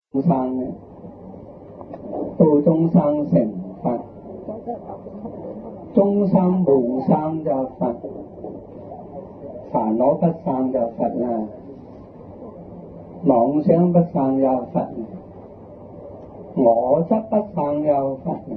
眾生咧，度眾生成佛，眾生無生就佛，煩惱不生就佛啦，妄想不生就佛啦，我執不生就佛啦，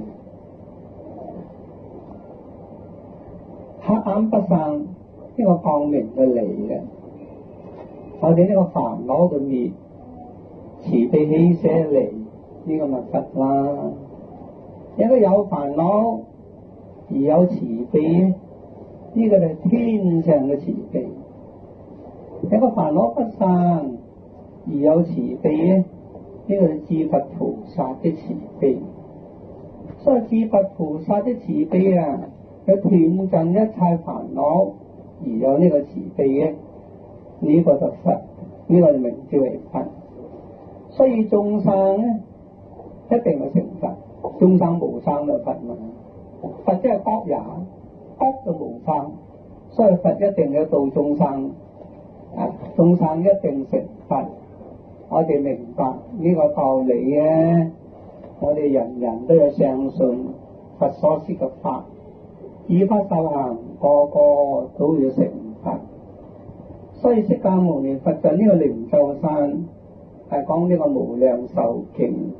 黑暗不生，呢個光明嘅嚟嘅，我哋呢個煩惱嘅滅，慈悲喜捨嚟，呢個咪佛啦。因為有煩惱而有慈悲，呢個就係天上嘅慈悲。有個煩惱不生而有慈悲咧，呢個就係智佛菩薩的慈悲。所以智佛菩薩的慈悲啊，有斷盡一切煩惱而有呢個慈悲嘅，呢個就佛，呢個就名叫為佛。所以眾生咧一定係成佛，眾生無生就佛嘛。佛即係覺也，覺就無生，所以佛一定要度眾生，眾生一定成佛。我哋明白呢個道理嘅，我哋人人都要相信佛所說嘅法，依法受行，個個都要成佛。所以釋迦牟尼佛在呢個靈鷲山係講呢個無量壽經，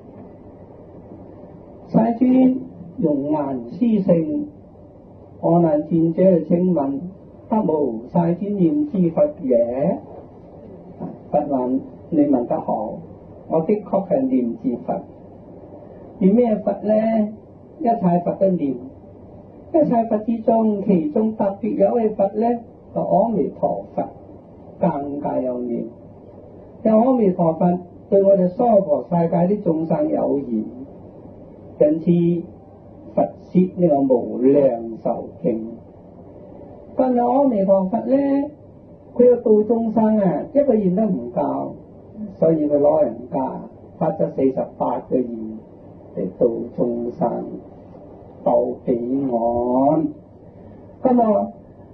世尊容顏施勝，阿難見者請問，得無世尊念之佛也？佛話：你問得好，我的確係念之佛。念咩佛呢？一切佛都念，一切佛之中，其中特別有位佛呢，就阿彌陀佛，更加有念。有阿彌陀佛對我哋娑婆世界啲眾生有緣，因此佛説呢個無量壽經。但係阿彌陀佛咧，佢要度眾生啊，一個願都唔夠，所以佢攞人家發咗48個願嚟度眾生到彼岸。咁啊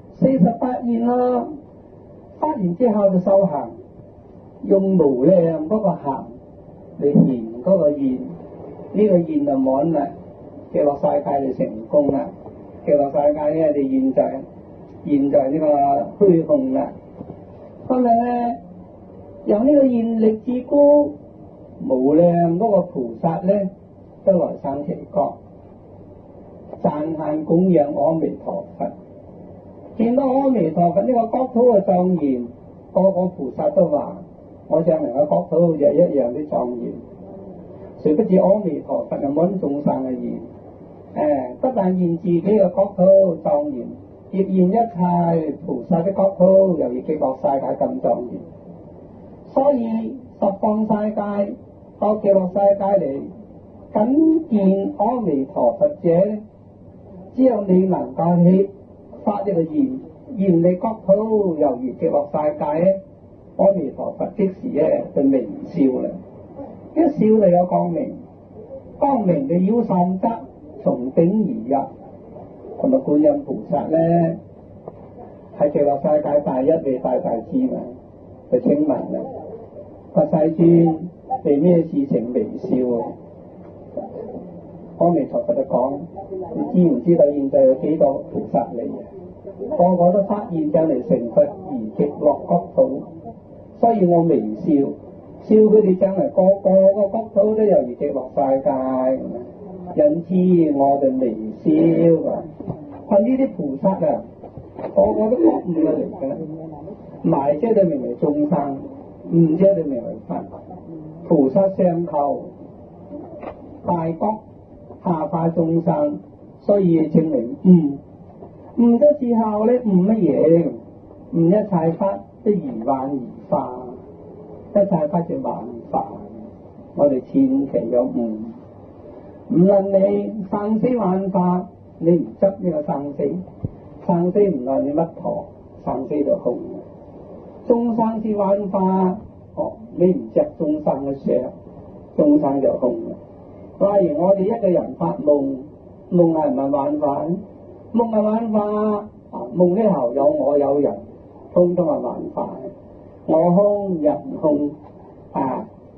48願啦，發完之後就修行。用無量嗰個行嚟填嗰個願，呢個願就滿啦，極樂世界就成功啦。極樂世界咧，你現在呢個虛空啦。咁咪咧，由呢個願力之高，無量嗰個菩薩咧，都來生其國，讚歎供養阿彌陀佛。見到阿彌陀佛呢個國土嘅莊嚴，個個菩薩都話：我將來嘅國土就一樣啲莊嚴。誰不知阿彌陀佛就滿眾生嘅願，不但願自己嘅國土莊嚴，亦願一切菩薩的國土猶如極樂世界咁莊嚴。所以十方世界到極樂世界嚟僅見阿彌陀佛者，只有你能夠去發呢個願你國土猶如極樂世界咧，阿彌陀佛即時咧就微笑啦，一笑就有光明，光明嘅腰散則從頂而入。同埋觀音菩薩咧係極樂世界第一位大智嘛，就請問啦，個世尊為咩事情微笑啊？阿彌陀佛就講：你知唔知道現在有幾多菩薩嚟啊？個個都發願就嚟成佛而極樂國土。所以我微笑，笑佢哋將來個個國土都猶如極樂世界，因此我就微笑啊！係呢啲菩薩啊，個個都覺悟咗嚟嘅，埋者就名為眾生，悟者就名為佛。菩薩相求大覺下化眾生，所以稱為悟。悟咗之後咧，悟乜嘢？悟一切法都如幻如化，一切法就幻化。我哋千祈有悟，唔論你生死幻化，你唔執呢個生死，生死唔論你乜陀，生死就空。眾生之幻化，你唔執眾生嘅相，眾生就空。例如我哋一個人發夢，夢係唔係幻化？夢係幻化，夢呢頭有我有人，通通係幻化。我空人空，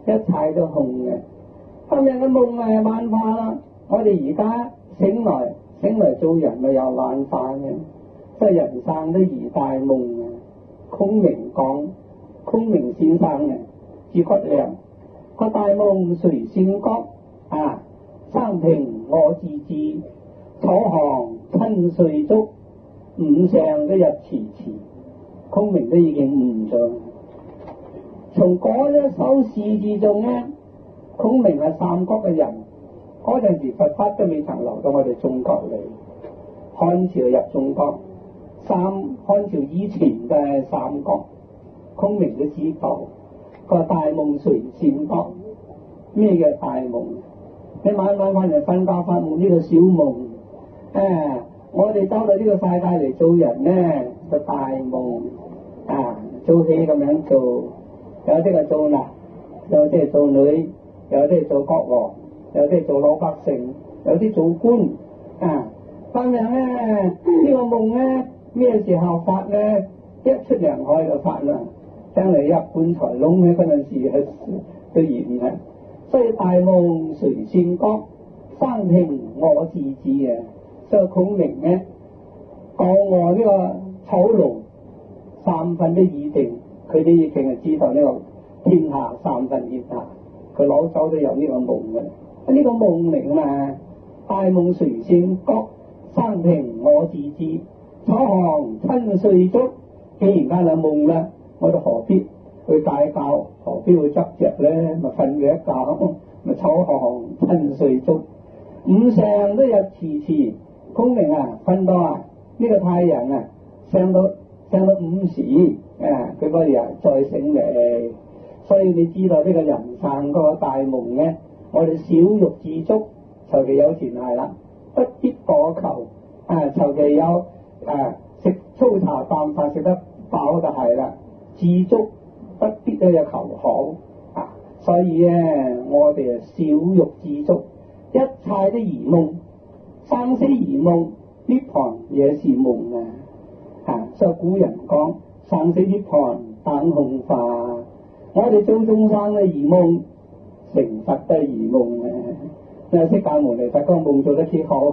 一切都空嘅。今日嘅夢係幻化啦，我哋而家醒來做人咪有幻化嘅，即係人生都如大夢嘅。孔明講，孔明先生嘅諸葛亮個大夢誰善覺啊？生平我自知，楚降親歲足，五常都入遲遲。孔明都已經悟咗。從嗰一首詩之中咧，孔明係三國嘅人。嗰陣時佛法都未曾流到我哋中國嚟，漢朝入中國，漢朝以前嘅三國，孔明都知道個大夢誰善覺？咩叫大夢？你晚晚翻嚟瞓覺發夢呢個小夢，我哋走到呢個世界嚟做人咧，個大夢做戲咁樣做，有啲係做男，有啲係做女，有啲係做國王，有啲係做老百姓，有啲做官咁樣咧。呢個夢咧咩時候發咧？一出娘胎就發啦，將嚟入棺材窿嘅嗰陣時係都現嘅。所以大夢誰善覺？生平我自知嘅。所以孔明咧講我呢個草廬三分都已定，佢都已經係知道呢個天下三分天下，佢攞走都有呢個夢嘅。呢個夢嚟嘛，大夢誰善覺？生平我自知，楚降親歲足。既然間有夢啦，我哋何必去戒教？何必去執着咧？咪瞓佢一覺，咪楚降親歲足，五常都入遲遲。孔明瞓到呢個太陽升到午時佢嗰日再醒嚟。所以你知道呢個人生嗰個大夢咧，我哋小欲自足，求其有錢係啦，不必過求求其有食粗茶淡飯食得飽就係啦，自足不必都有求好所以咧，我哋小欲自足，一切都如夢，生死如夢，涅槃也是夢所以古人講生死涅槃等空化。我哋做眾生嘅如夢，成佛都如夢釋迦牟尼佛個夢做得幾好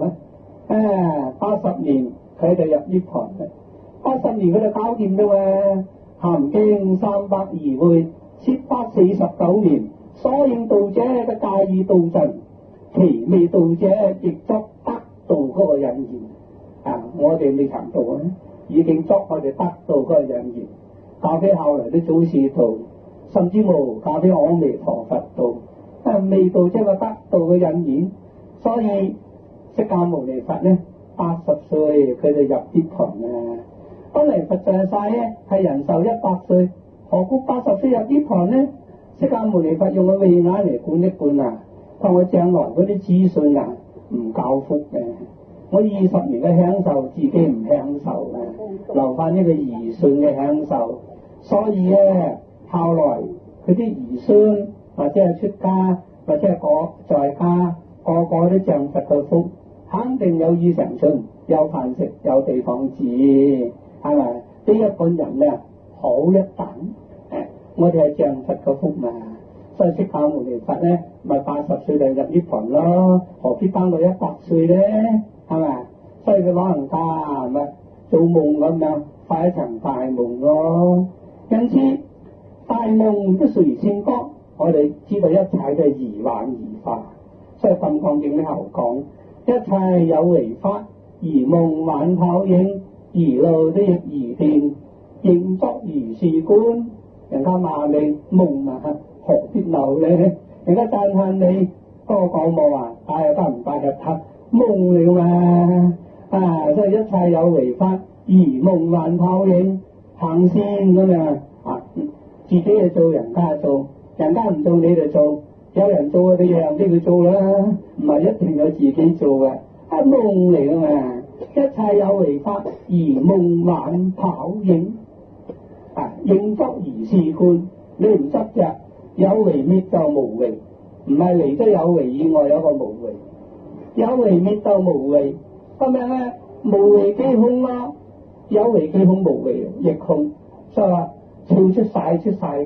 80年佢就入涅槃80年佢就搞掂咗含經302會，切849年，所應道者不介意道盡，其未道者亦作得道嗰個引言我哋未曾道已經作我哋得道嗰個引言，教俾後來啲祖師道，甚至無教俾阿彌陀佛道，未道即係個得道嘅引言。所以釋迦牟尼佛咧80歲佢就入涅槃本嚟佛在世咧係人壽100歲，何故80歲入涅槃呢？釋迦牟尼佛用個慧眼嚟管一管同我將來嗰啲資訊唔夠福嘅。我20年嘅享受自己唔享受留翻呢個兒孫嘅享受。所以咧後來佢啲兒孫或者係出家或者係在家個個都享佛嘅福，肯定有衣裳穿，有飯食，有地方住，係咪？呢一般人好一等我哋係享佛嘅福嘛。所以釋迦牟尼佛咧咪80歲就入涅槃咯，何必等到100歲咧？係咪？所以佢老人家咪做夢咁樣發一場大夢咯。因此大夢都誰善覺？我哋知道一切都係如幻如化。所以《金剛經》呢頭講，一切有為法，如夢幻泡影，如露的如電，應作如是觀。人家罵你夢何必漏咧？人家讚歎你多講冇帶又得唔帶就得夢了嘛所以一切有為法，如夢幻泡影，行善咁樣自己去做，人家做，人家唔做你就做，有人做你讓俾佢做啦，唔係一定有自己做嘅夢嚟噶嘛。一切有為法，如夢幻泡影應作如是觀。你唔執着有為滅就無為，唔係離咗有為以外有個無為，有為滅就無為。咁樣咧無為即空有為即空，無為亦空。所以話超出世界，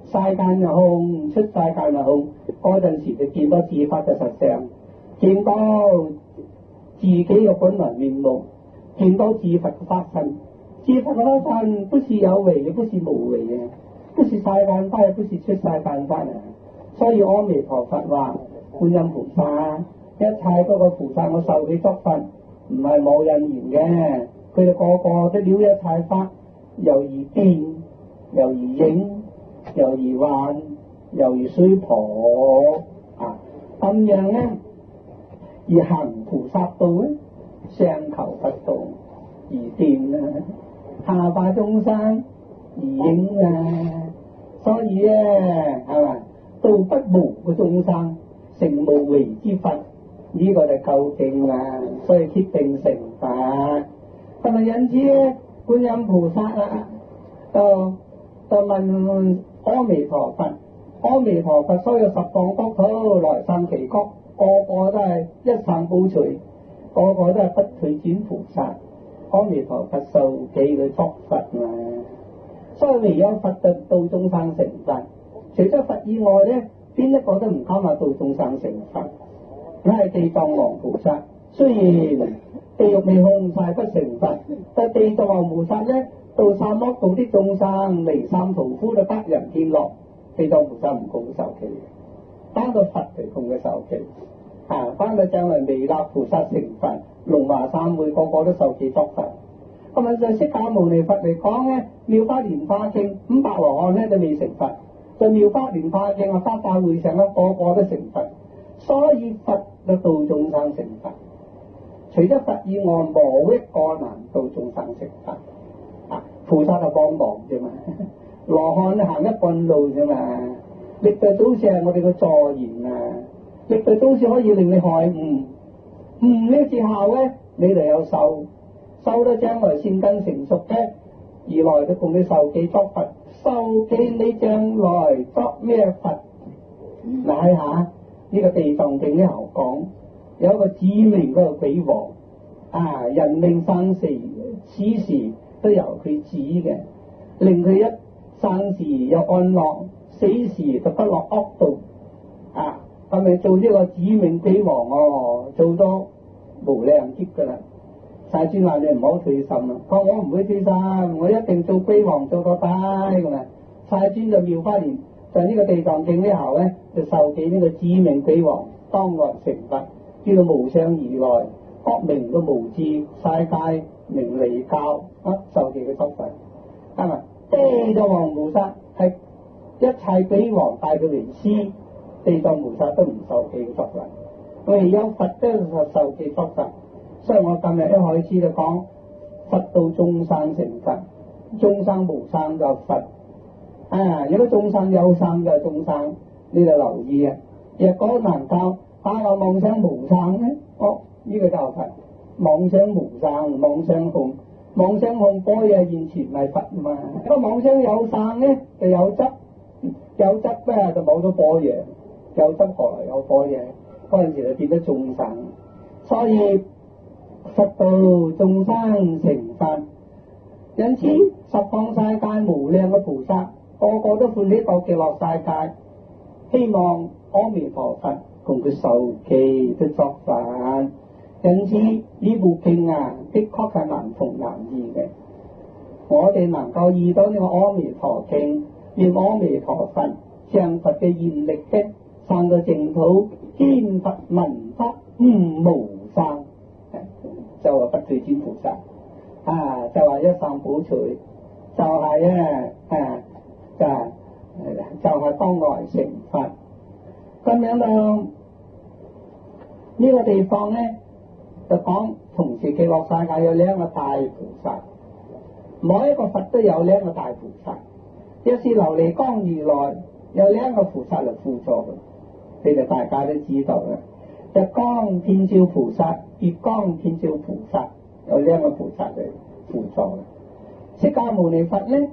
世間嘅空，出世界嘅空，嗰陣時就見到自法嘅實相，見到自己嘅本來面目，見到自佛嘅法身。自佛嘅法身不是有為，也不是無為嘅，不是世間法，也不是出世間法啊。所以阿彌陀佛話觀音菩薩，一切嗰個菩薩我受佢作佛，唔係冇因緣嘅，佢哋個個都了一切法，又如見，又如影，又如幻，又如須陀啊，咁樣咧而行菩薩道咧，上求佛道而見啊，下化眾生而影啊，所以咧係嘛，到不無嘅眾生成無為之佛，呢、這個就夠勁啦，所以決定成佛。咁啊因此咧，觀音菩薩啊，就問阿彌陀佛，阿彌陀佛所有十方國土來生其國，個個都係一生補隨，個個都係不退轉菩薩。阿彌陀佛受記佢作佛嘛，所以唯有佛就度眾生成佛，除咗佛以外咧，邊一個都唔敢話度眾生成佛。梗係地藏王菩薩，雖然地獄未空晒不成佛，但地藏王菩薩咧，度三惡道啲眾生離三途苦，就得人見樂。地藏菩薩唔供受記，單個佛嚟供佢受記。翻到將來彌勒菩薩成佛，龍華三會個個都受記作佛。咁啊，就釋迦牟尼佛嚟講咧，妙法蓮華經500羅漢咧都未成佛，就妙法蓮華經啊，法大會上咧個個都成佛，所以佛就度眾生成佛。除咗佛以外，冇一個能度眾生成佛。菩薩就幫忙啫嘛，羅漢行一半路啫嘛。歷代祖師係我哋嘅助言啊，歷代祖師可以令你開悟，悟呢之後咧，你就有受到將來善根成熟嘅，而來就同你受記作佛，受記你將來作咩佛？嗱睇下呢個地藏經呢頭講，有一個指明嗰個鬼王人命生死此時都由佢指嘅，令佢一生時有安樂，死時就不落惡道咁咪做呢個指命鬼王做咗無量劫噶啦。世尊話你唔好退心啦，我唔會退心，我一定做鬼王做到底咁啊。世尊就妙法蓮就呢個地藏經呢後咧，就受記呢個指命鬼王當來成佛，叫做無相如來，國名個無智，世界名離教受記嘅作佛。係咪？地藏王菩薩係一切鬼王帶佢為師，地藏菩薩都唔受記嘅作佛，唯有佛都受記作佛。所以我今日一開始就講佛度眾生成佛，眾生無生就佛如果眾生有生就眾生，你就留意若果能夠打個妄想無生咧，呢個就係佛。妄想無生，妄想空，妄想空般若現前係佛嘛。個妄想有生咧，就有執，有執咧就冇咗般若，有執何來有般若？嗰陣時就變咗眾生。所以佛度眾生成佛，因此十方世界無量嘅菩薩個個都歡喜到極樂世界，希望阿彌陀佛同佢受記都作佛。因此呢部經的確係難同難易嘅。我哋能夠遇到呢個阿彌陀經，念阿彌陀佛，向佛嘅願力的，生到淨土，見佛聞法無生，就係不退轉菩薩就係一生補隨，就係就係當來成佛。咁樣到呢個地方咧，就講同時極樂世界有兩個大菩薩，每一個佛都有兩個大菩薩。一是琉璃光如來有兩個菩薩嚟輔助嘅，你哋大家都知道啦。日光遍照菩薩、月光遍照菩薩有兩個菩薩嚟輔助嘅。釋迦牟尼佛咧，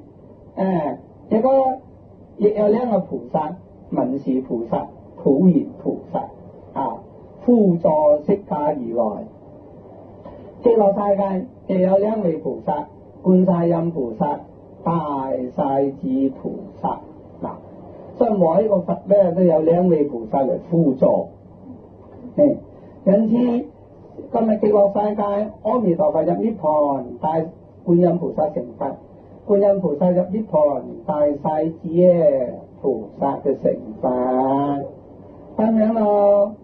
亦有兩個菩薩，文殊菩薩、普賢菩薩輔助釋迦如來。極樂世界亦有兩位菩薩，觀世音菩薩、大勢至菩薩。 所以每一個佛咧都有兩位菩薩嚟輔助。因此今日極樂世界，阿彌陀佛入涅槃，大觀音菩薩成佛；觀音菩薩入涅槃，大勢至耶菩薩嘅成佛。咁樣咯。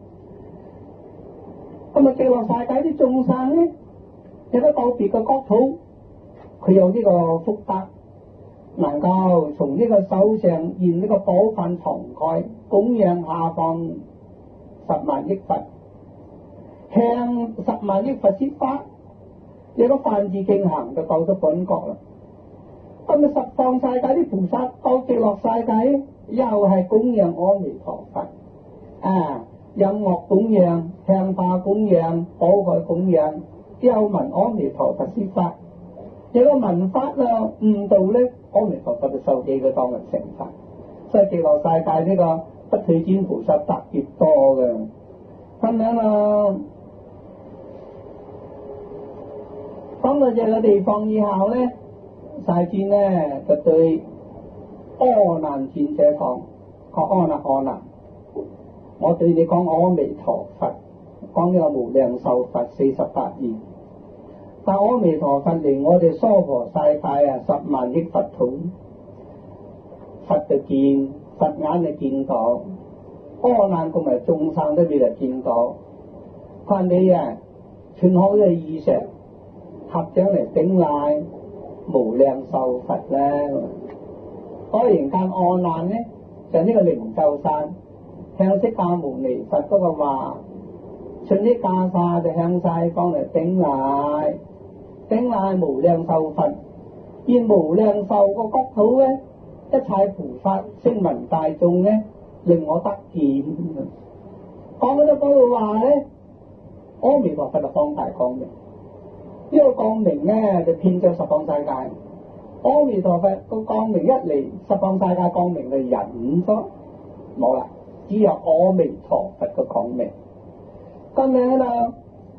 咁啊，極樂世界啲眾生咧，有個特別嘅國土，佢有呢個福德，能夠從呢個手上現呢個寶飯敞開，供養下方10萬億佛，向10萬億佛説法，有個梵字經行就到咗本國啦。咁啊，十方世界啲菩薩到極樂世界，又係供養阿彌陀佛啊！音樂供養、香花供養、寶蓋供養，又聞阿彌陀佛説法。有個聞法啦，悟道咧，阿彌陀佛就受記佢當人成佛。所以極樂世界呢個不退轉菩薩特別多嘅。咁樣啦，講到這個地方以後咧，世尊咧就對阿難尊者講：阿難，我對你講阿彌陀佛，講呢個無量壽佛48願。但阿彌陀佛嚟我哋娑婆世界啊，10萬億佛土，佛就見，佛眼就見到，阿難共埋眾生都未就見到。佢你啊，穿好嘅衣裳，合掌嚟頂禮無量壽佛咧。嗰人間阿難咧，就呢個靈鷲山向釋迦牟尼佛嗰個話，順啲袈裟就向西方嚟頂禮無量壽佛，現無量壽個國土咧，一切菩薩聲聞大眾咧，令我得見。講咗嗰句話咧，阿彌陀佛就放大光明，呢個光明咧就遍照十方世界。阿彌陀佛個光明一嚟，十方世界光明就隱咗，冇啦，只有阿彌陀佛個光明。咁樣啦，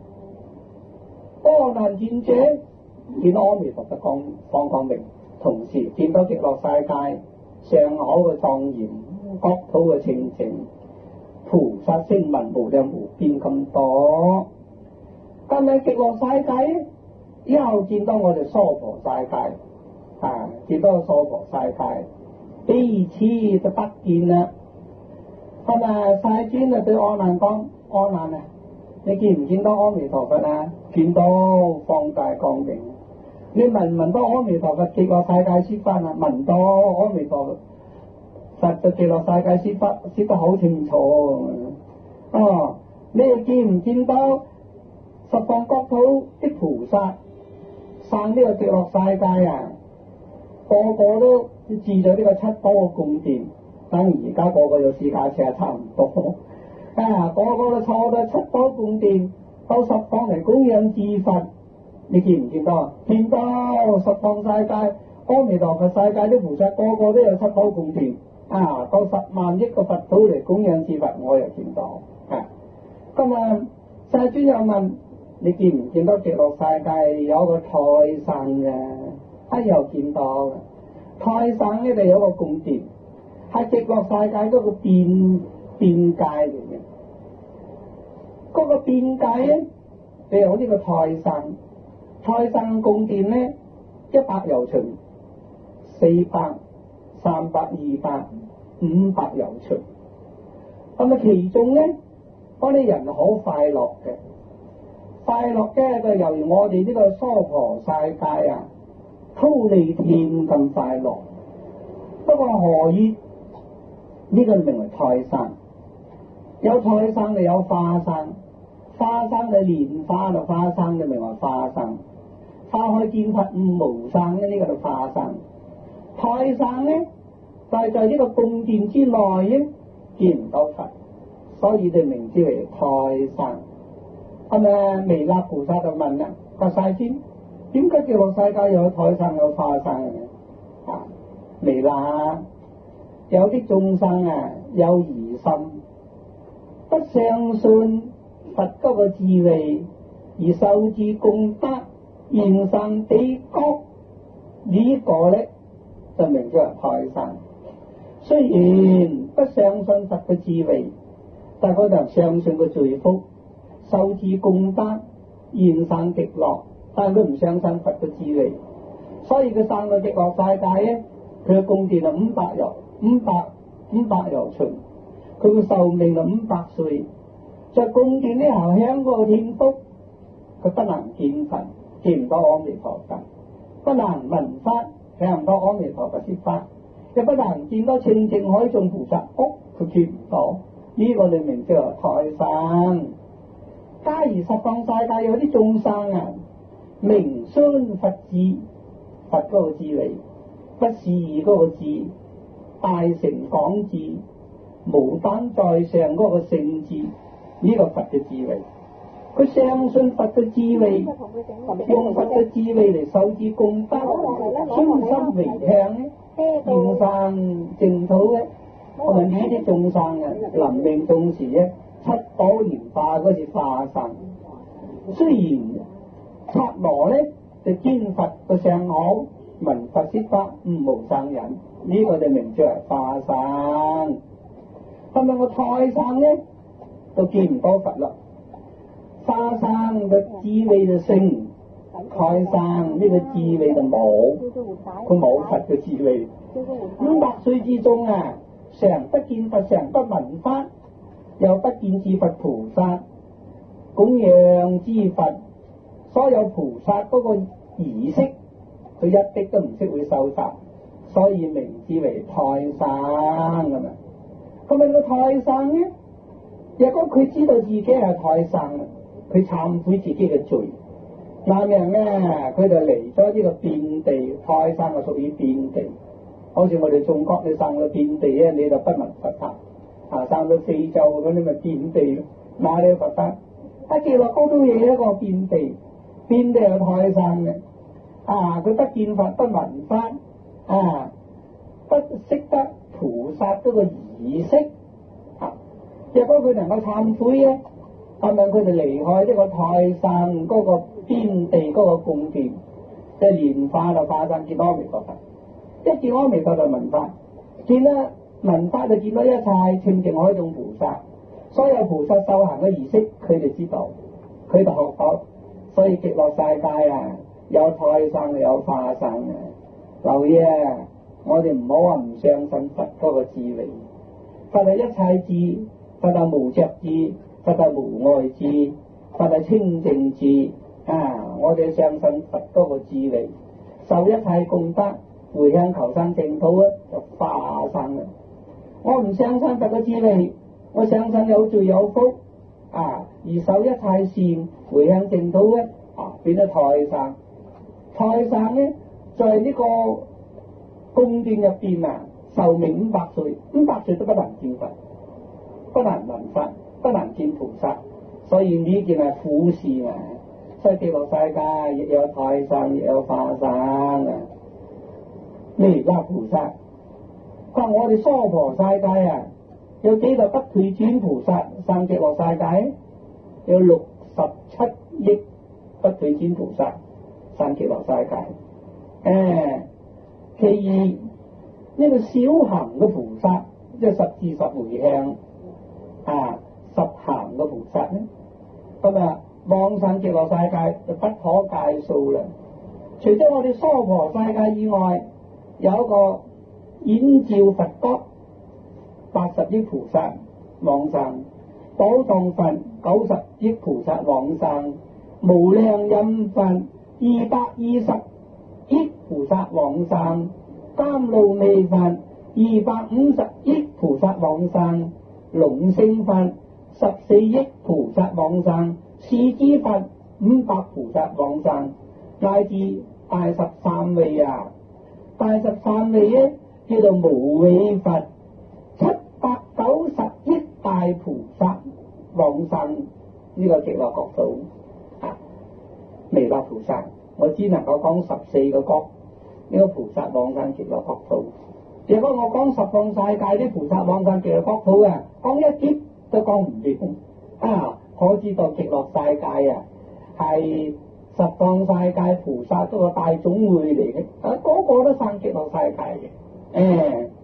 阿難尊者見到阿彌陀佛放光明，同時見到極樂世界上好嘅莊嚴，國土嘅清淨，菩薩聲聞無量無邊咁多。咁喺極樂世界又見到我哋娑婆世界啊，見到娑婆世界彼此就得見啦。咁啊，世尊啊對阿難講：阿難啊，你見唔見到阿彌陀佛啊？見到，放大光明。你聞唔聞到阿彌陀佛極樂世界説法啊？聞到阿彌陀佛嘅極樂世界説法説得好清楚。哦，你又見唔見到十方國土啲菩薩生呢個極樂世界啊？個個都住咗呢個七寶嘅宮殿，等而家個個有私家車差唔多。啊，個個都坐到七寶宮殿，到十方嚟供養自佛。你見唔見到啊？見到十方世界，阿彌陀佛世界啲菩薩個個都有七寶宮殿。啊，到10萬億個佛土嚟供養自佛，我又見到。啊，咁啊，世尊又問：你見唔見到極樂世界有個胎生嘅？又見到胎生呢度有個宮殿，係極樂世界嗰個邊界嚟嘅。嗰個邊界咧，就有呢個胎生宮殿咧，100由旬，400、300、200、500由旬。咁啊，其中咧，嗰啲人好快樂嘅，快樂嘅就由於我哋呢個娑婆世界啊，忉利天咁快樂。不過何以呢個名為胎生？有胎生就有花生，花生就蓮花就花生就名為花生，花開見佛無生咧，呢個就花生。胎生咧就係在呢個宮殿之內咧見唔到佛，所以就名之為胎生。咁啊，彌勒菩薩就問啦：個世尊，點解極樂世界有胎生有花生嘅？啊，彌勒，有啲眾生啊有疑心，不相信佛嗰個智慧，而受持功德現身彼國，呢個咧就名叫胎生。 雖然不相信佛嘅智慧，但佢就相信個罪福，受持功德，現生極樂，但係佢唔相信佛嘅智慧，所以佢生到極樂世界咧，佢嘅宮殿係500由旬，佢嘅壽命係500歲，在宮殿呢行香嗰個天福，佢不能見佛，見唔到阿彌陀佛，不能聞法，聽唔到阿彌陀佛說法，又不能見到清淨海眾菩薩屋，佢見唔到。呢個你名叫胎生。假如十方世界有啲眾生啊，明宣佛智，佛嗰個智慧，不是嗰個智，大成廣智，無單在上嗰個聖智，呢個佛嘅智慧，佢相信佛嘅智慧，用佛嘅智慧嚟受持功德，專心迴向咧，現生淨土咧。我哋呢啲眾生啊，臨命終時咧，七寶蓮化嗰時化身。雖然剎那咧就見佛個相好，聞佛說法無生忍，呢個就名叫係化身。咁樣個胎生咧就見唔到佛啦，化身嘅智慧就升，胎生呢個智慧就冇，佢冇佛嘅智慧。500歲之中啊，常不見佛，常不聞法，又不見至佛菩薩供養之佛，所有菩薩嗰個儀式，佢一啲都唔識會收集，所以名之為胎生咁啊。咁啊個胎生咧，若果佢知道自己係胎生，佢懺悔自己嘅罪，那樣咧佢就嚟咗呢個遍地，胎生係屬於遍地。好似我哋中國你生到遍地咧，你就不聞佛法；生到非洲咁你咪遍地，哪裏有佛法？極樂高都嘢一個遍地，遍地有胎生嘅。佢不見佛，不聞法，不識得菩薩嗰個儀式。若果佢能夠懺悔咧，咁樣佢就離開呢個胎生嗰個遍地嗰個宮殿，即係蓮化就化身見阿彌陀佛。一見阿彌陀就聞法，見啦聞法就見到一切清淨海眾菩薩，所有菩薩修行嘅儀式，佢哋知道，佢哋學到，所以極樂世界啊，有胎生有化身嘅。留意啊，我哋唔好話唔相信佛嗰個智慧，佛係一切智，佛係無着智，佛係無礙智，佛係清淨智。我哋相信佛嗰個智慧，受一切功德，回向求生淨土啊，就化生啦。我唔相信佛嘅智慧，我相信有罪有福而受一切善，回向淨土咧變咗胎生。胎生咧在呢個宮殿入邊壽命500歲，500歲都不能見佛，不能聞法，不能見菩薩，所以呢件係苦事啊。所以極樂世界亦有胎生，亦有化生啊。彌勒菩薩，佢話我哋娑婆世界有幾個不退轉菩薩生極樂世界？有67億不退轉菩薩生極樂世界。其二呢個小行嘅菩薩，即係10至10回向10行嘅菩薩咧，咁往生極樂世界就不可計數啦。除咗我哋娑婆世界以外，有一個演照佛國80億菩薩往生，寶藏佛90億菩薩往生，無量音佛220億菩薩往生，甘露味佛250億菩薩往生，龍勝佛14億菩薩往生，視之佛500菩薩往生，乃至大13位大13位咧叫做無畏佛790億大菩薩往生呢個極樂國土。彌勒菩薩我只能夠講14個國呢個菩薩往生極樂國土。如果我講十方世界啲菩薩往生極樂國土講一節都講唔完。可知道極樂世界係十方世界菩薩嗰個大總會嚟嘅，個個都生極樂世界嘅。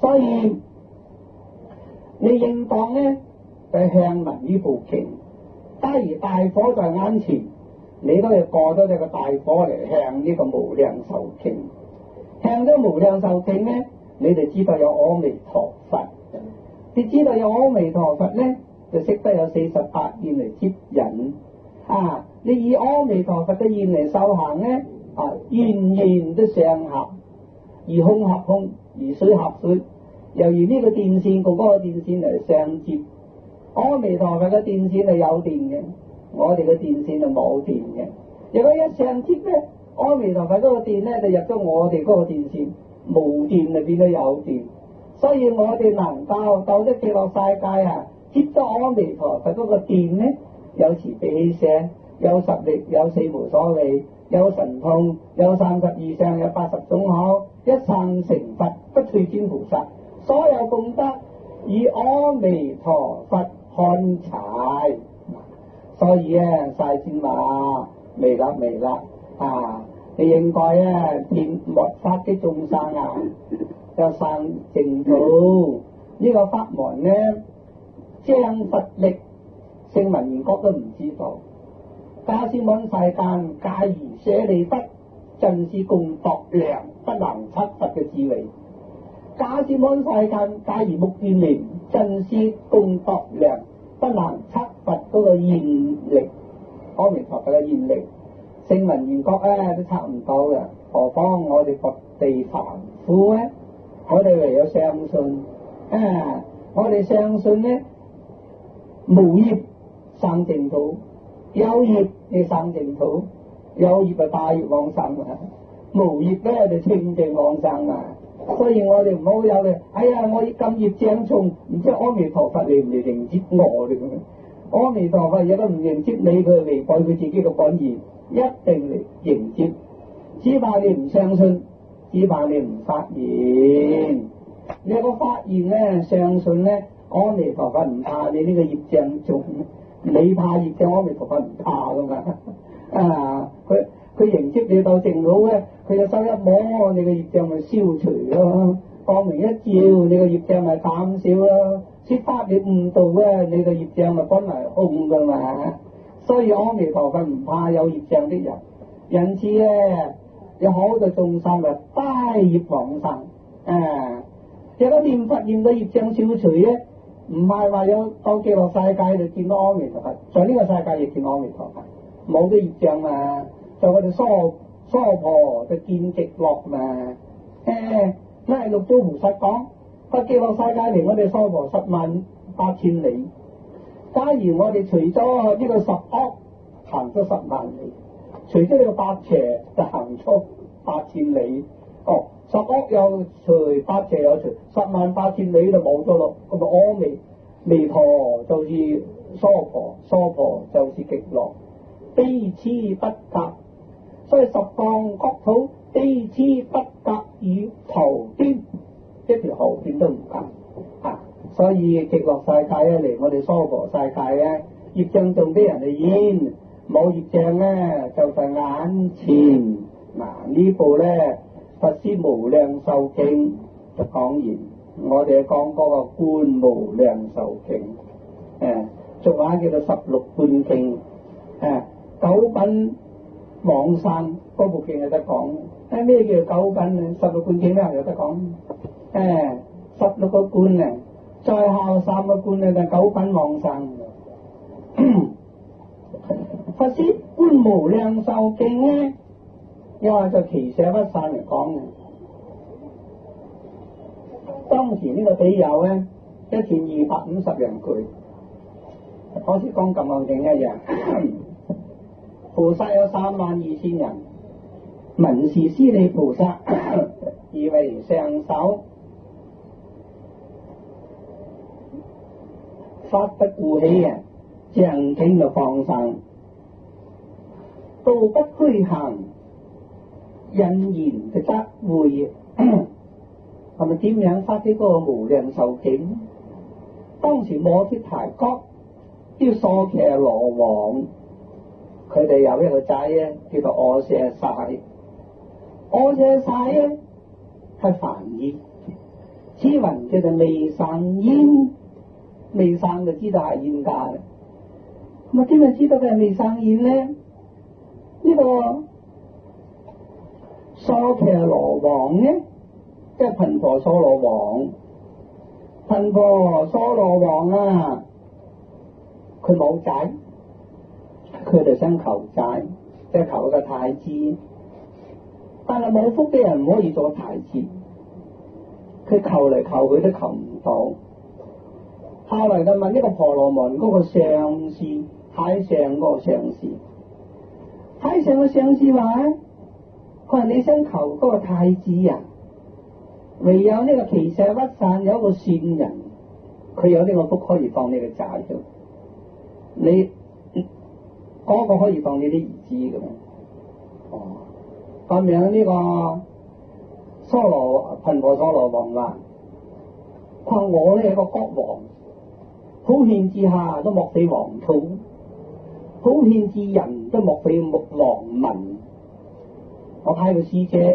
所以你應當咧就向聞呢部經。假如大火在眼前，你都要過咗呢個大火嚟向呢個無量壽經。向咗無量壽經咧，你就知道有阿彌陀佛。你知道有阿彌陀佛咧，就識得有48願嚟接引。你以阿彌陀佛嘅願嚟修行咧，願願都相合，如空合空，如水合水，又如呢個電線同嗰個電線嚟相接。阿彌陀佛嘅電線係有電嘅，我哋嘅電線就冇電嘅。如果一相接咧，阿彌陀佛嗰個電咧就入咗我哋嗰個電線，無電就變咗有電。所以我哋能夠到咗極樂世界接咗阿彌陀佛嗰個電咧，有慈悲喜捨，有實力，有四無所謂，有神通，有32相，有80種好，一生成佛，不退轉菩薩，所有功德以阿彌陀佛看齊。所以晒先話未啦你應該見末法嘅眾生有生淨土呢個法門咧，將佛力聖文緣覺都唔知道。假使滿世間假如捨利弗，盡是共度量，不能測佛嘅智慧。假使滿世間假如目犍連，盡是共度量，不能測佛嗰個願力。阿彌陀佛嘅願力，聖文緣覺都測唔到嘅，何況我哋佛地凡夫咧？我哋唯有相信我哋相信咧，無業生淨土，有業你生淨土，有業大業往生無業咧就清淨往生所以我哋唔好有嘅，我咁業障重，唔知阿彌陀佛嚟唔嚟迎接我哋咁。阿彌陀佛亦都唔迎接你，佢違背佢自己嘅本意，一定嚟迎接。只怕你唔相信，只怕你唔發現。你個發現咧，相信咧，阿彌陀佛唔怕你呢個業障重，你怕業障，阿彌陀佛唔怕噶嘛。佢迎接你到淨土咧，佢就手一摸，你嘅業障咪消除咯，光明一照，你嘅業障咪減少咯。説法你悟道你嘅業障咪本來空噶嘛。所以阿彌陀佛唔怕有業障的人，因此咧，有好多眾生就低業往生。有個念佛念到業障消除咧，唔係話有到極樂世界就見到阿彌陀佛，在呢個世界亦見阿彌陀佛，冇啲業障嘛。就我哋娑婆就見極樂嘛。拉六祖菩薩講，個極樂世界離我哋娑婆108000里。假如我哋除咗呢個10惡行咗10萬里，除咗呢個8邪就行出8000里。10惡又除，8邪又除，108000里就冇咗咯。咁阿彌陀就是娑婆，娑婆就是極樂，彼此不隔。所以十方國土彼此不隔與頭端，一條後端都唔隔。所以極樂世界離我哋娑婆世界業障重啲人嚟演，冇業障就在眼前。呢部佛師無量壽經就講完，我哋講嗰個觀無量壽經，俗話叫做16觀經，9品往生嗰部經有得講。咩叫9品16觀經有得講。16個觀再後3個觀就9品往生。佛師觀無量壽經又係就奇捨不散嚟講嘅。當時呢個比丘1250人句，好似講咁樣經一樣。菩薩有32000人，文殊師利菩薩以為上首，發不顧起正經就放生，道不虛行，因緣就則會。係咪點樣發啲嗰個無量壽經？當時摩揭提國啲娑伽羅王，佢哋有一個仔叫做阿闍世。阿闍世係梵語， 此雲叫做未生煙，未生就知道係煙家啦。咁啊，點解知道佢係未生煙咧？呢個娑婆羅王咧，即係頻婆娑羅王。頻婆娑羅王啊，佢冇仔，佢就想求仔，即係求個太子。但係冇福嘅人唔可以做太子，佢求嚟求去都求唔到。後來就問呢個婆羅門嗰個上司，太上嗰個上司，太上嘅上司話：佢話你想求嗰個太子啊，唯有呢個奇舍屈散有一個善人，佢有呢個福可以放你嘅仔度，你嗰個可以放你啲兒子咁樣。哦，咁樣呢個頻婆娑羅王話：佢話我呢係個國王，普獻之下都莫非王土，普獻之人都莫非王民。我派個使者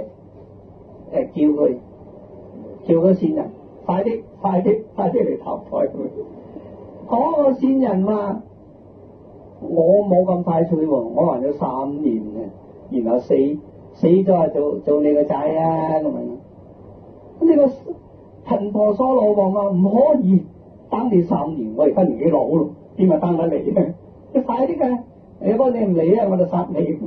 叫個善人快啲嚟投胎佢。嗰個善人話：我冇咁快脆喎，我還有3年嘅，然後死咗做你個仔啊咁樣。呢個頻婆娑羅王話：唔可以等你3年，我而家年紀老咯，點咪等得嚟咧？你快啲㗎！如果你唔嚟啊，我就殺你。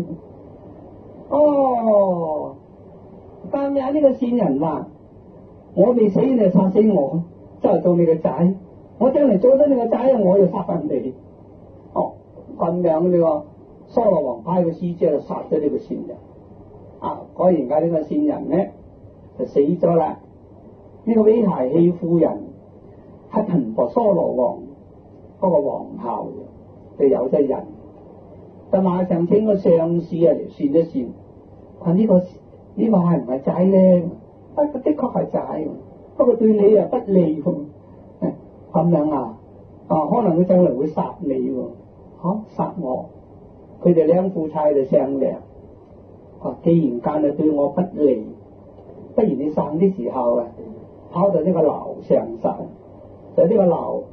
哦，但係呢個善人話：我未死你就殺死我，即係做你個仔。我將嚟做咗你個仔，我又殺翻你。哦，咁樣呢個娑羅王派個使者就殺咗呢個善人。啊，果然間呢個善人咧就死咗啦。呢個韋提希夫人係頻婆娑羅王嗰個皇后，就有咗人，就馬上請個上司啊嚟算一算，話呢個係唔係仔咧？的確係仔，不過對你又不利喎。咁樣啊？可能佢將來會殺你喎。殺我？佢哋兩夫妻就商量。既然間係對我不利，不如你生啲時候啊，跑到呢個樓上殺，就呢個樓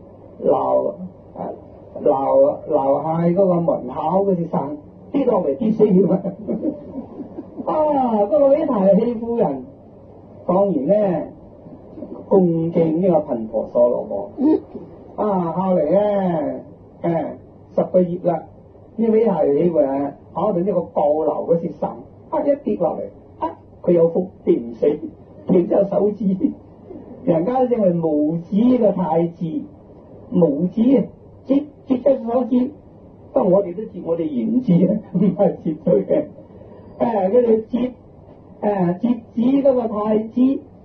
下嗰個門口嗰啲生跌落嚟跌死佢。嗰個韋提希夫人當然咧恭敬呢個頻婆娑羅王。後嚟咧10個月啦，呢韋提希夫人跑到呢個閣樓嗰時生。一跌落嚟，佢有福跌唔死，然之後手指，人家認為無指嘅太子，無指截咗手指，不過我哋都截我哋原指啊，唔係截佢嘅。佢哋截指嗰個太子，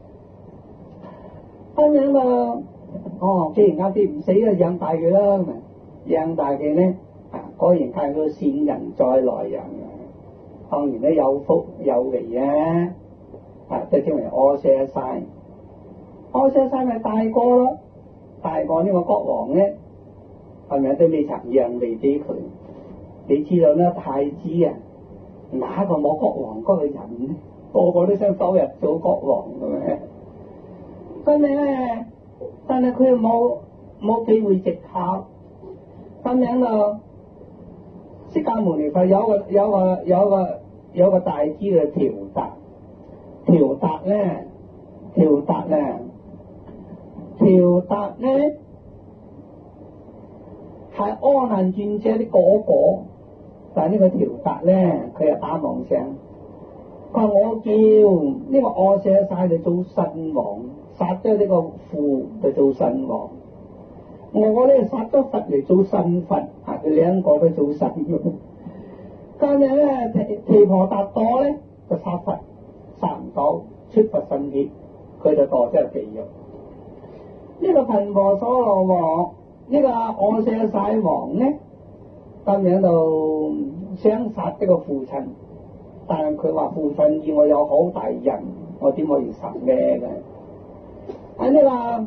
咁樣咯。既然間跌唔死啊，養大佢啦，養大佢咧，果然係個善人再來人。當然咧有福有榮啊！即係稱為阿闍世。阿闍世咪大過咯，大過呢個國王咧，係咪都未曾讓利俾佢？你知道咧，太子啊，哪個冇國王嗰個人咧？個個都想走入做國王咁樣。咁咧，但係佢又冇機會直考，咁樣咯。釋迦牟尼佛有個大師嘅調達咧係阿難尊者啲果果，但係呢個調達咧佢又打妄想，佢話我叫呢個阿闍世嚟做神王，殺咗呢個父嚟做神王，我咧殺咗佛嚟做神佛，佢兩個都做神。但係咧，提婆達多咧就殺佛，殺唔到，出佛身血，佢就墮咗地獄。呢個頻婆娑羅王，呢個阿闍世王咧，咁樣就想殺呢個父親，但係佢話父親以我有好大人，我點可以殺咩嘅？呢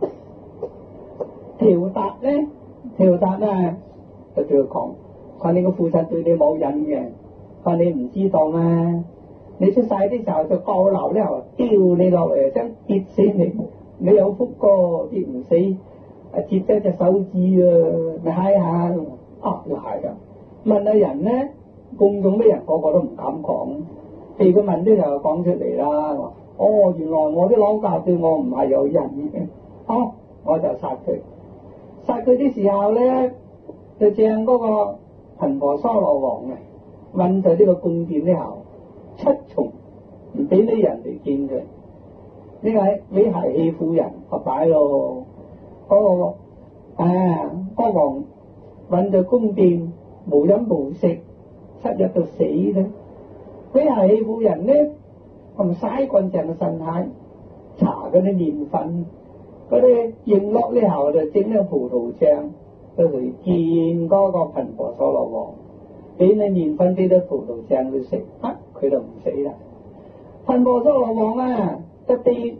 個調達咧就對佢講。話你個父親對你冇癮嘅，話你唔知道咩？你出世啲時候就高樓咧，丟你落嚟，想跌死你， 你有福過跌唔死，截咗隻手指啊，咪嗨下啊，又係啊！問下人咧，供種啲人個個都唔敢講，譬如佢問啲就講出嚟啦。哦，原來我啲老教對我唔係有人嘅，哦，我就殺佢。殺佢啲時候咧，就將嗰個頻婆娑羅王啊，韞在呢個宮殿之後，出重唔俾啲人哋見佢。呢位俾係欺負人學擺咯，嗰個王韞在宮殿，無飲無食，7日就死啦。俾係欺負人咧，咁嘥乾淨嘅身體，搽嗰啲麵粉，嗰啲認落呢後就整咗葡萄醬，就去見嗰個頻婆娑羅王，俾你麵粉俾啲葡萄醬佢食，佢就唔死啦。頻婆娑羅王啊，就被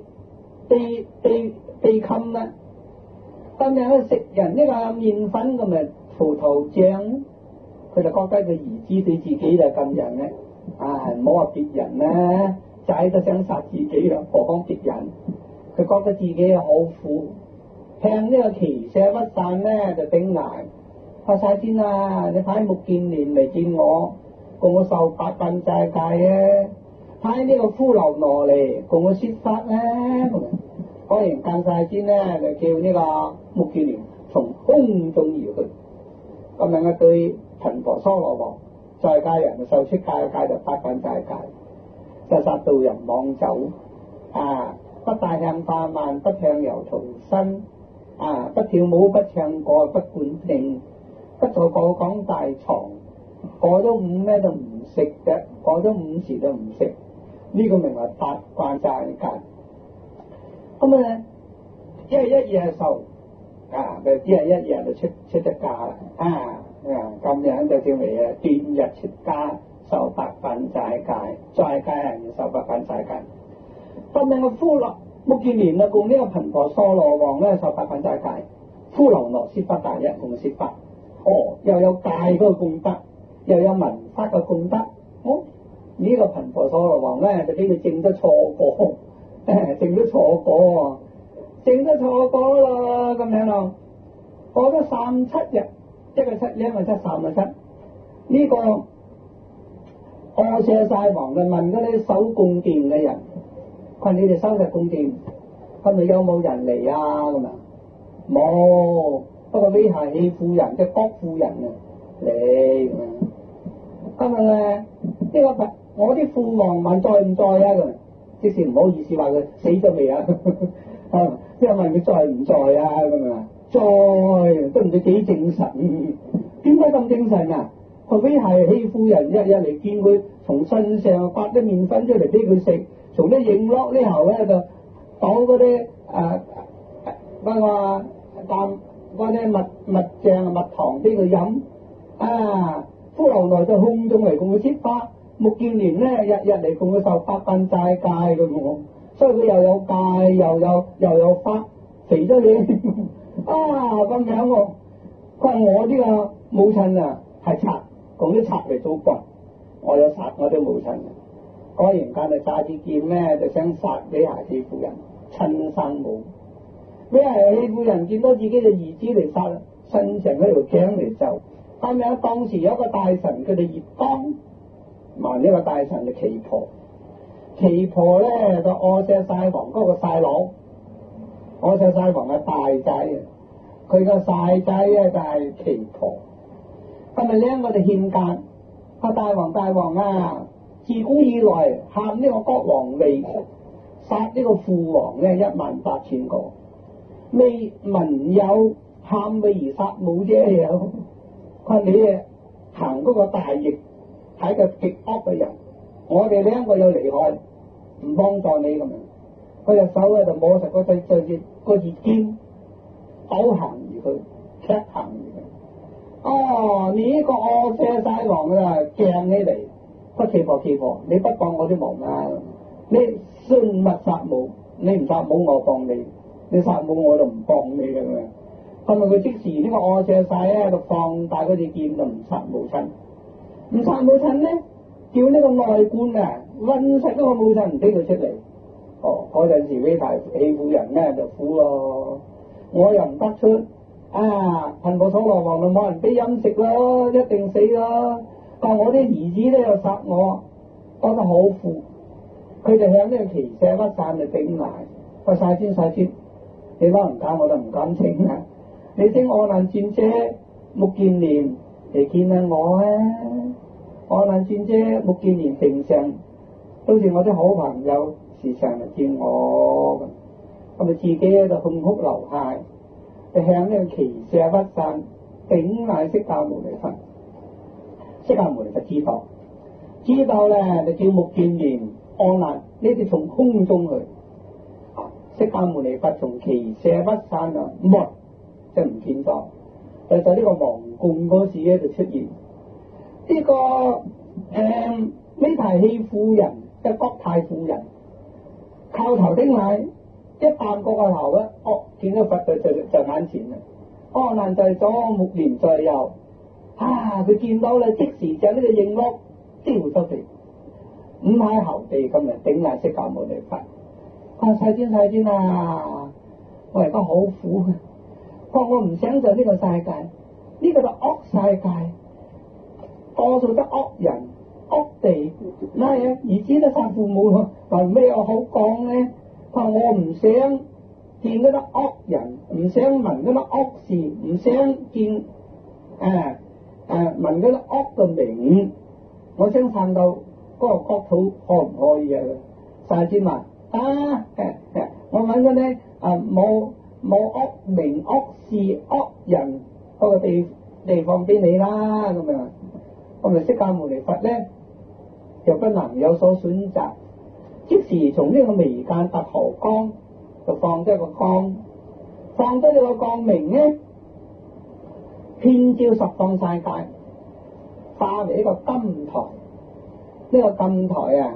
禁啦。咁樣食人呢個麵粉咁咪葡萄醬，佢就覺得個兒子對自己就咁人咧，唔好話別人啦，仔都想殺自己啦，何況別人？佢覺得自己好苦，向呢個奇舍屈散咧就頂挨。阿世尊啊，你睇目犍連嚟見我，共我受8品齋戒啊！睇呢個骷髏羅嚟共我説法咧。果然間世尊咧就叫呢個目犍連從空中而去。咁樣啊對頻婆娑羅王在戒人受出戒就8品齋戒，就殺盜淫妄酒不大向化慢，不向游屠身不跳舞，不唱歌，不管聽，不坐過講大床，過咗午咧就唔食嘅，過咗午時就唔食，呢個名為8品齋戒。咁啊，一日一夜受就只係一日就出得家啦咁樣就叫為斷日出家受8品齋戒，在戒人要受8品齋戒。咁樣個目犍連啊，共呢個頻婆娑羅王咧受8品齋戒，骷髏羅攝法大一共攝法，又有戒嗰個功德，又有聞法嘅功德。呢個頻婆娑羅王咧就俾佢證得錯果，證得錯果啦，咁樣咯。過咗37日，一個7，因為7個7，呢個阿闍世王就問嗰啲守宮殿嘅人，佢你哋收拾宮殿，今日有冇人嚟啊？咁冇，不過呢係棄婦人，即係國婦人嚟。今日咧呢個我啲父王問在唔在啊？咁即是唔好意思話佢死咗未啊？因為問佢在唔在啊？咁在都唔知幾精神，點解咁精神啊？佢呢係棄婦人，日日嚟見佢，從身上刮啲麵粉出嚟俾佢食，從啲影落呢後咧就倒嗰啲嗰啲蜜醬蜜糖俾佢飲。骷髏羅就空中嚟共佢攝法，目犍連咧日日嚟共佢受8品齋戒嘅，所以佢又有戒又有法，肥咗你咁樣喎。佢話我呢個母親係賊，共啲賊嚟做棍，我有殺我啲母親。果然間就揸支劍咧就想殺比hà棄婦人親生母。比hà棄婦人見到自己嘅兒子嚟殺，伸成嗰條頸嚟就。咁樣當時有一個大臣佢哋葉當，呢個大臣就奇婆咧就阿闍世王嗰個細佬，阿闍世王嘅大仔，佢個細仔咧就係奇婆。咁咪兩個就勸諫，大王啊！自古以來喊呢個國王嚟殺呢個父王咧18000個，未聞有喊佢而殺母啫有。佢話你行嗰個大逆，係個極惡嘅人，我哋兩個有離開，唔幫助你咁樣。佢隻手喺度摸實嗰隻個熱劍，倒行而去，踢行而去。你呢個阿闍世王鏡起嚟，奇婆，你不幫我啲忙啊！你信勿殺母，你唔殺母我幫你，你殺母我就唔幫你咁樣。咁佢即時呢個阿闍世咧就放大嗰支劍就唔殺母親，咧，叫呢個外官韞實嗰個母親唔俾佢出嚟。 嗰陣時呢排氣苦人咧就苦咯，我又唔得出貧婆所羅王就冇人俾飲食咯，一定死咯。但我啲兒子咧又殺我，覺得好苦。佢哋向呢個奇舍屈散就頂埋，話世尊，你老人家我就唔敢請啦。你請阿難尊者目犍連嚟見下我啊！阿難尊者目犍連平常都是我啲好朋友，時常嚟見我，咁咪自己喺度痛哭流涕，就向呢個奇舍屈散頂禮釋迦牟尼佛。釋迦牟尼佛知道咧，就叫目犍連阿難呢啲從空中去。釋迦牟尼佛從奇舍屈散啊，即係唔見咗，就呢個王供嗰時咧就出現呢個呢排氣婦人即係國泰婦人，靠頭頂禮，一彈過個頭咧，見到佛就眼前啦。阿難在左，目連在右，佢見到咧，即時就呢個應屋丟咗佢，五體投地咁嚟頂禮釋迦牟尼佛。世尊我而家好苦，我唔想在呢個世界，呢個就惡世界，多數得惡人惡地，兒子都殺父母，話咩我好講呢？我唔想見嗰啲惡人，唔想聞嗰啲惡事，唔想見聞嗰啲惡嘅名，我想看到嗰個國土可唔可以啊？世尊話我揾嗰啲冇惡名、惡事、惡人嗰個地方俾你啦，咁樣。咁咪釋迦牟尼佛咧就不能有所選擇，即時從呢個眉間拔河光就放咗個光，放咗呢個光明咧，遍照十方世界，化為一個金台。呢個金台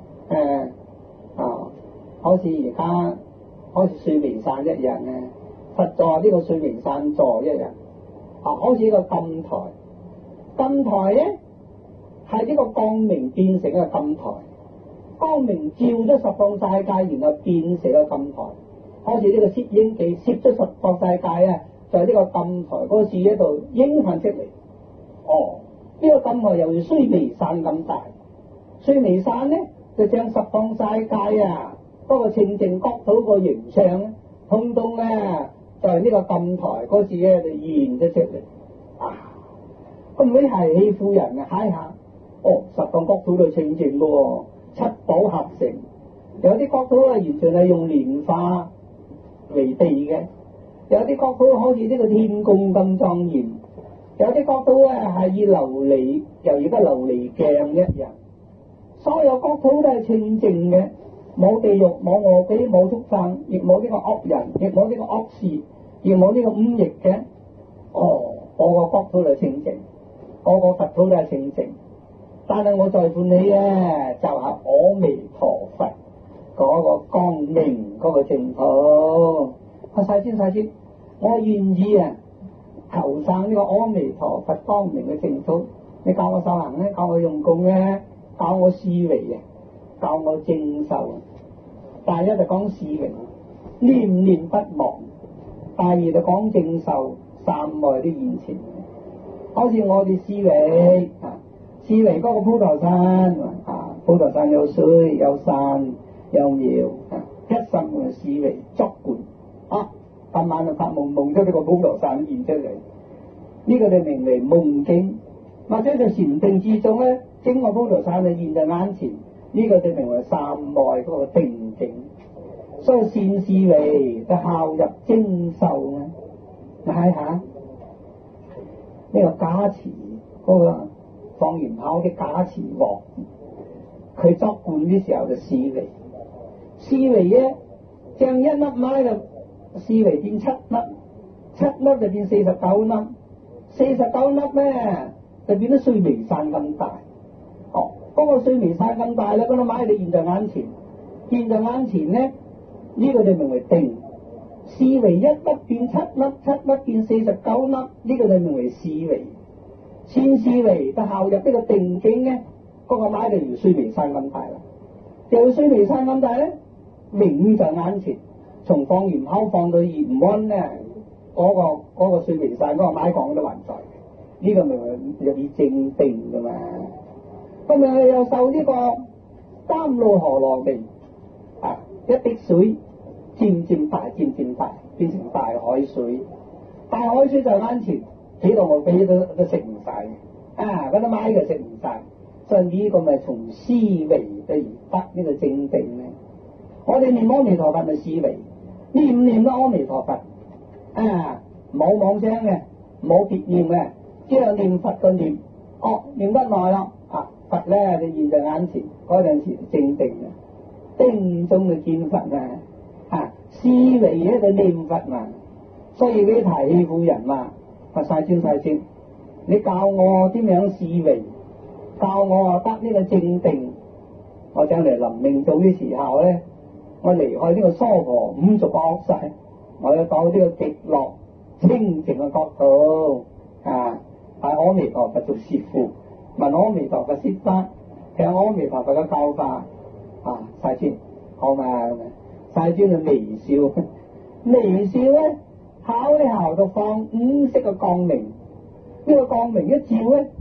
好似而家好似須彌山一樣啊，佛座呢個須彌山座一樣，好似一個金台。金台咧係呢個光明變成一個金台，光明照咗十方世界，然後變成一個金台，好似呢個攝影機攝咗十方世界啊，就係呢個金台嗰個樹喺度影現出嚟。呢個金台由於須彌山咁大，須彌山咧就將十方世界嗰個清淨國土個形象咧，通通咧就係呢個金台嗰時咧就現咗出嚟。咁呢係氣婦人下，十方國土都清淨喎，七寶合成。有啲國土完全係用蓮花為地嘅，有啲國土好似呢個天宮咁莊嚴，有啲國土係以琉璃，又而家琉璃鏡一樣。所有國土都係清淨嘅，冇地獄，冇餓鬼，冇畜生，亦冇呢個惡人，亦冇呢個惡事，亦冇呢個忤逆嘅。個個國土都係清淨，個個佛土都係清淨。但係我在乎你咧，就係阿彌陀佛嗰個光明嗰個淨土。世尊，我願意求生呢個阿彌陀佛光明嘅淨土。你教我修行咧，教我用功咧，教我思維教我正受。第一就講思維，念念不忘；第二就講正受，三昧啲現前。好似我哋思維嗰個菩提山，菩提山有水有山有廟，一心嘅思維作觀。今晚就發夢咗呢個菩提山現出嚟，呢個就名為夢境，或者就禪定之中咧，整個菩提山就現在眼前，呢個就名為三昧嗰個定境。所以善思維就效入精受啊！睇下呢個加持嗰個放完口嘅加持鑊，佢作觀嘅時候就思維咧，將一粒米就思維變七粒，七粒就變49粒，49粒咧就變咗須彌山咁大。嗰個須彌山咁大咧，嗰粒米你現在眼前咧，呢個就名為定。思維一粒變七粒，七粒變49粒，呢個就名為思維。先思維就效入呢個定境咧，嗰個米就如須彌山咁大啦。就須彌山咁大咧， 永在眼前，從放鹽口放到鹽溫咧，嗰個水微晒，嗰個買港都還在。呢個咪有啲正定噶嘛。咁又受呢個甘露河羅味啊，一滴水漸漸大，變成大海水。大海水在眼前，幾多我俾都食唔晒啊！嗰啲買嘅食唔晒，所以呢個咪從思維而得呢個正定咧。我哋念阿彌陀佛咪思維，念唔念都阿彌陀佛啊，冇妄想嘅，冇別念嘅，只有念佛個念。念得耐咯啊，佛咧就現在眼前，嗰陣時正定啊，定中嘅見佛啊，思維咧就念佛嘛。所以嗰啲提氣婦人話：世尊，你教我點樣思維，教我得呢個正定。我將嚟臨命終嘅時候咧，我離開呢個娑婆50個惡世，我要到呢個極樂清淨嘅國度啊！係阿彌陀佛做師父，問阿彌陀佛説法，聽阿彌陀佛嘅教法啊！世尊好嘛？世尊就微笑，微笑咧，考到放5色嘅光明，呢個光明一照咧，